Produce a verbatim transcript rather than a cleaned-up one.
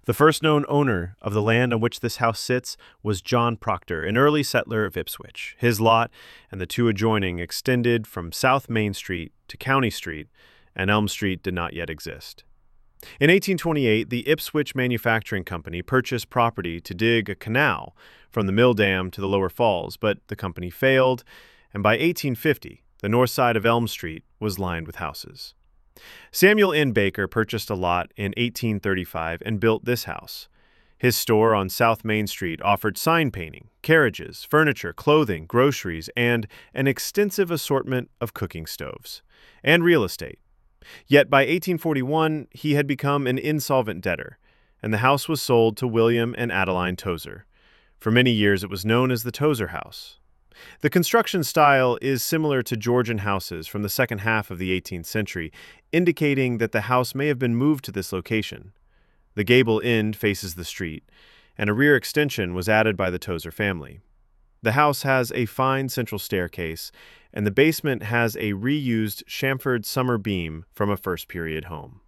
The first known owner of the land on which this house sits was John Proctor, an early settler of Ipswich. His lot and the two adjoining extended from South Main Street to County Street, and Elm Street did not yet exist. In eighteen twenty-eight, the Ipswich Manufacturing Company purchased property to dig a canal from the mill dam to the lower falls, but the company failed, and by eighteen fifty, the north side of Elm Street was lined with houses. Samuel N. Baker purchased a lot in eighteen thirty-five and built this house. His store on South Main Street offered sign painting, carriages, furniture, clothing, groceries, and an extensive assortment of cooking stoves, and real estate. Yet by eighteen forty-one, he had become an insolvent debtor, and the house was sold to William and Adeline Tozer. For many years, it was known as the Tozer House. The construction style is similar to Georgian houses from the second half of the eighteenth century, indicating that the house may have been moved to this location. The gable end faces the street, and a rear extension was added by the Tozer family. The house has a fine central staircase, and the basement has a reused chamfered summer beam from a first-period home.